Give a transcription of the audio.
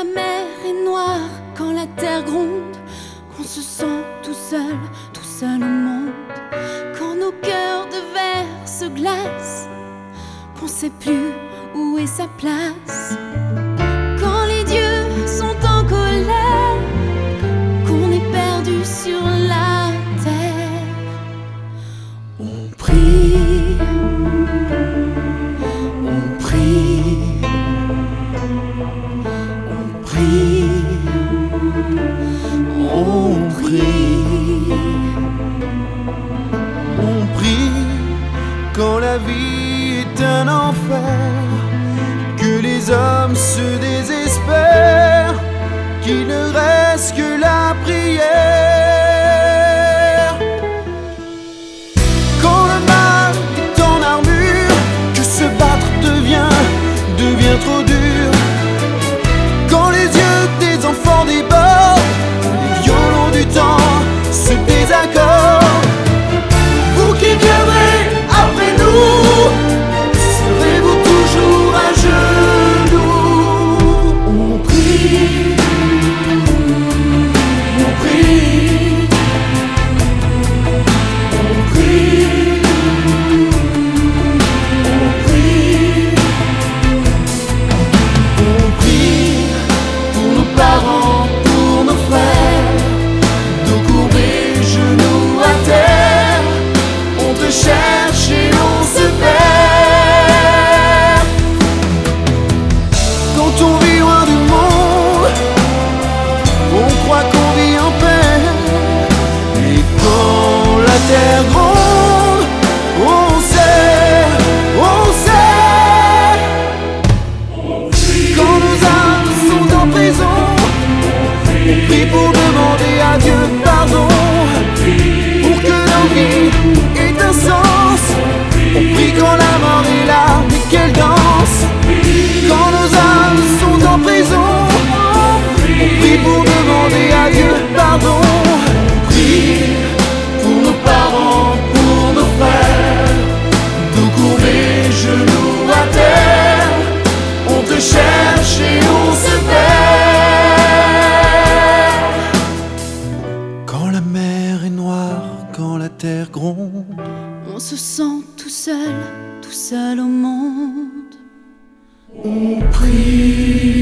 mer est noire, quand la terre gronde, qu'on se sent tout seul au monde, quand nos cœurs de verre se glacent, qu'on sait plus où est sa place, quand les dieux sont en colère, qu'on est perdu sur la terre. On prie, on prie, on prie, on prie. On prie quand la vie est un enfer, que les hommes se désespèrent, qu'il ne reste que la prière. Quand le mal est en armure, que se battre devient trop dur. Quand les yeux des enfants débordent, les violons du temps se désaccordent. Vous qui viendrez après nous, serez-vous toujours à genoux? On prie, On prie, on prie, on prie, on prie pour nos parents, pour nos frères, dos courbés, genoux à terre. On te cherche et on se perd. Quand on vit loin du monde, on croit qu'on vit en paix. Et quand la terre gronde, on sait, on sait. Quand nos âmes sont en prison, on prie pour demander à Dieu pardon, pour que nos vies aient un sens. On prie quand la mort est là et qu'elle danse. Quand nos âmes sont en prison, on prie pour demander à Dieu pardon. On prie pour nos parents, pour nos frères, dos courbés, genoux à terre. On te cherche et on se perd. Quand la mer est noire, quand la terre gronde, on se sent tout seul au monde. on prie.